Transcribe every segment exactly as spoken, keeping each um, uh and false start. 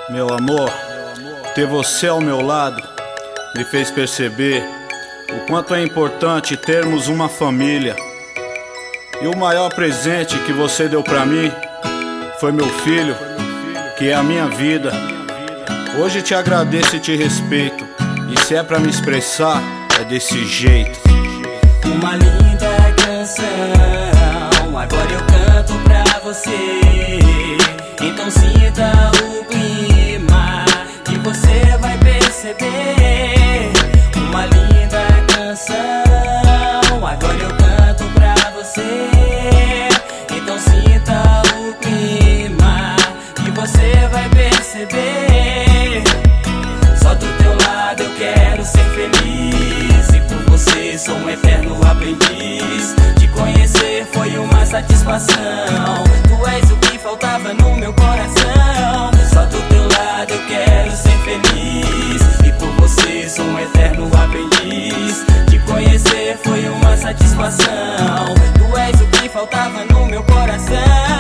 Meu amor, ter você ao meu lado me fez perceber o quanto é importante termos uma família. E o maior presente que você deu pra mim foi meu filho, que é a minha vida. Hoje te agradeço e te respeito, e se é pra me expressar, é desse jeito. Uma linda canção, agora eu canto pra você. Então sinta o clima que você vai perceber. Uma linda canção, agora eu canto pra você. Então sinta o clima que você vai perceber. Só do teu lado eu quero ser feliz, e por você sou um eterno aprendiz. Te conhecer foi uma satisfação, tu és o que faltava no meu coração. Só do teu lado eu quero ser feliz, e por você sou um eterno aprendiz. Te conhecer foi uma satisfação, tu és o que faltava no meu coração.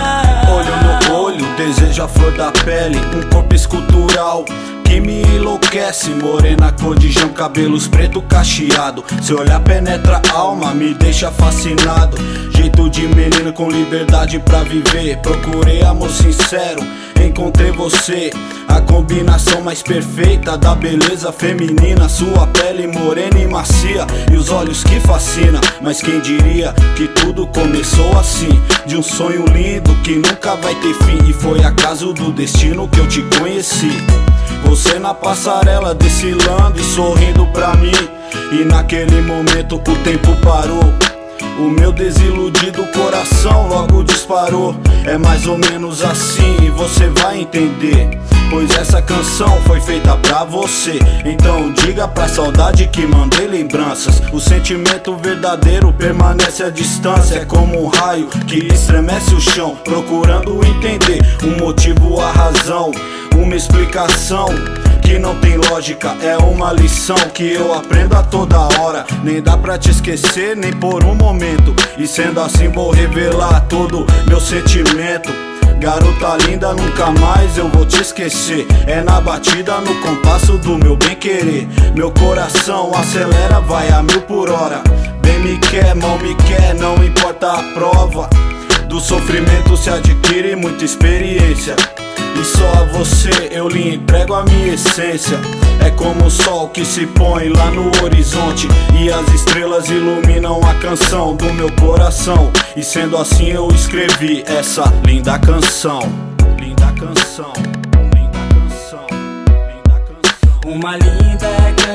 Olho no olho, desejo a flor da pele, um corpo escultural que me enlouquece. Morena cor de jão, cabelos preto cacheado. Seu olhar penetra a alma, me deixa fascinado. Jeito de menino com liberdade pra viver. Procurei amor sincero, encontrei você. A combinação mais perfeita da beleza feminina. Sua pele morena e macia, e os olhos que fascina. Mas quem diria que tudo começou assim, de um sonho lindo que nunca vai ter fim. E foi acaso do destino que eu te conheci. Você na passarela desfilando e sorrindo pra mim, e naquele momento o tempo parou. O meu desiludido coração logo disparou. É mais ou menos assim e você vai entender, pois essa canção foi feita pra você. Então diga pra saudade que mandei lembranças. O sentimento verdadeiro permanece à distância. É como um raio que estremece o chão, procurando entender o motivo, a razão, uma explicação que não tem lógica. É uma lição que eu aprendo a toda hora. Nem dá pra te esquecer, nem por um momento. E sendo assim vou revelar todo meu sentimento. Garota linda, nunca mais eu vou te esquecer. É na batida, no compasso do meu bem querer. Meu coração acelera, vai a mil por hora. Bem me quer, mal me quer, não importa a prova. Do sofrimento se adquire muita experiência, e só a você eu lhe entrego a minha essência. É como o sol que se põe lá no horizonte, e as estrelas iluminam a canção do meu coração. E sendo assim eu escrevi essa linda canção. Linda canção, linda canção, linda canção. Uma linda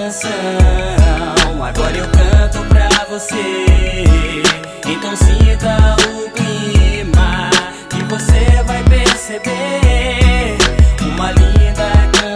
canção, agora eu canto pra você. Então sinta o clima que você vai perceber. Uma linda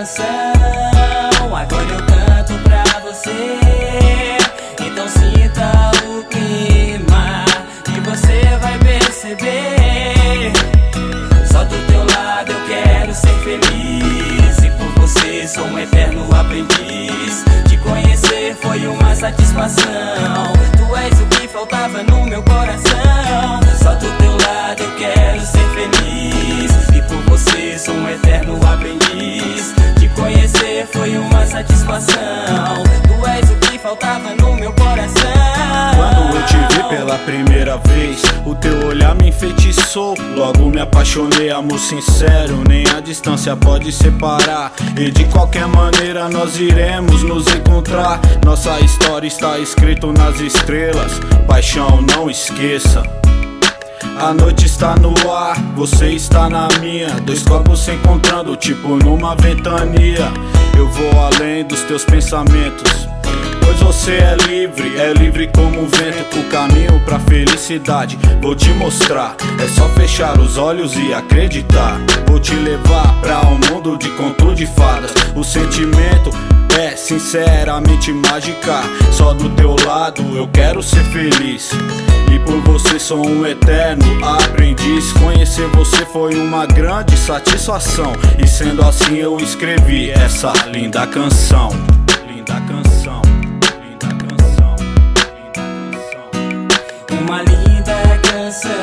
canção, agora eu canto pra você. Então sinta o clima que você vai perceber. Só do teu lado eu quero ser feliz, e por você sou um eterno aprendiz. Te conhecer foi uma satisfação, tu és o que faltava no meu coração. Só do teu lado eu quero ser feliz, e por você sou um eterno aprendiz. Te conhecer foi uma satisfação, tu és o que faltava no meu coração. Quando eu te vi pela primeira vez, o teu olhar me enfeitiçou. Logo me apaixonei, amor sincero, nem a distância pode separar. E de qualquer maneira nós iremos nos encontrar. Nossa história está escrita nas estrelas, paixão não esqueça. A noite está no ar, você está na minha. Dois corpos se encontrando, tipo numa ventania. Eu vou além dos teus pensamentos, pois você é livre, é livre como o vento. O caminho pra felicidade vou te mostrar. É só fechar os olhos e acreditar. Vou te levar pra um mundo de conto de fadas. O sentimento é sinceramente mágica. Só do teu lado eu quero ser feliz, e por você sou um eterno aprendiz. Conhecer você foi uma grande satisfação, e sendo assim eu escrevi essa linda canção. Linda canção, linda canção, linda canção. Uma linda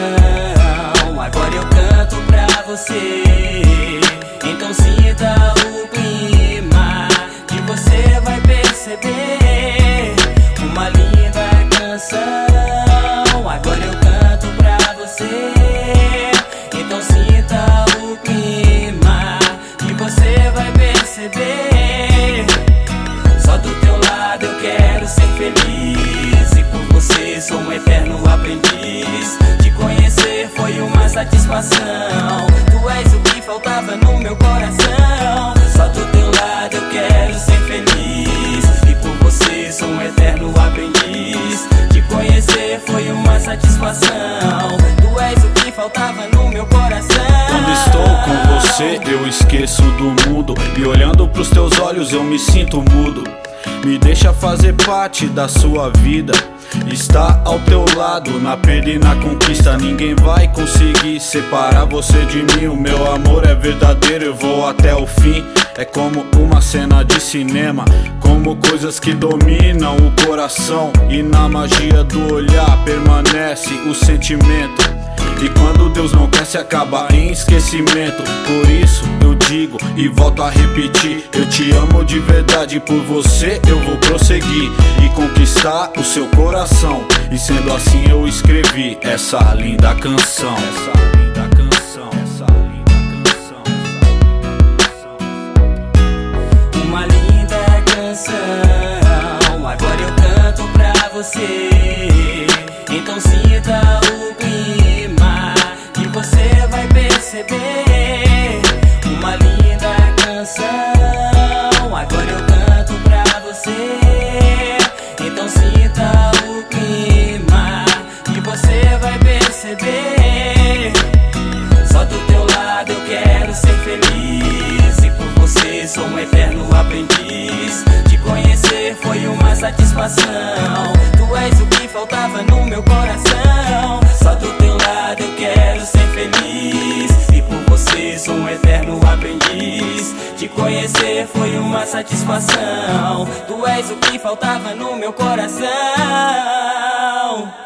canção, agora eu canto pra você. Então sinta o satisfação. Tu és o que faltava no meu coração. Só do teu lado eu quero ser feliz, e por você sou um eterno aprendiz. Te conhecer foi uma satisfação. Tu és o que faltava no meu coração. Quando estou com você eu esqueço do mundo, e olhando pros teus olhos eu me sinto mudo. Me deixa fazer parte da sua vida, estar ao teu lado na perda e na conquista. Ninguém vai conseguir separar você de mim. O meu amor é verdadeiro, eu vou até o fim. É como uma cena de cinema, como coisas que dominam o coração. E na magia do olhar permanece o sentimento. E quando Deus não quer, se acaba em esquecimento. Por isso eu digo e volto a repetir: eu te amo de verdade, por você eu vou prosseguir e conquistar o seu coração. E sendo assim eu escrevi essa linda canção. Essa linda canção, essa linda canção, essa linda canção. Uma linda canção, agora eu canto pra você. Então sinta o clima que você vai perceber. Uma linda canção, agora eu canto pra você. Então sinta o clima que você vai perceber. Só do teu lado eu quero ser feliz, e por você sou um eterno aprendiz. Te conhecer foi uma satisfação. Tu és o que faltava no meu coração. Só do teu lado eu quero ser feliz, e por você sou um eterno aprendiz. Te conhecer foi uma satisfação. Tu és o que faltava no meu coração.